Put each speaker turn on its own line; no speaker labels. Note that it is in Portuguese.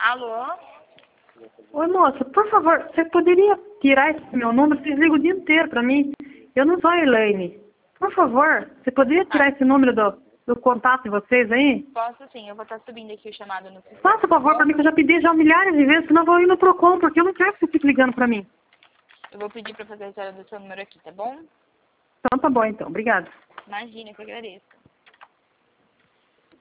Alô?
Oi, moça, por favor, você poderia tirar esse meu número? Vocês ligam o dia inteiro pra mim. Eu não sou a Elaine. Por favor, você poderia tirar esse número do contato de vocês aí?
Posso sim, eu vou estar subindo aqui o chamado no sistema.
Faça favor pra mim, que eu já pedi já milhares de vezes, senão eu vou ir no Procon, porque eu não quero que você fique ligando pra mim.
Eu vou pedir pra fazer a reserva do seu número aqui, tá bom?
Então tá bom, então. Obrigada.
Imagina, que eu agradeço.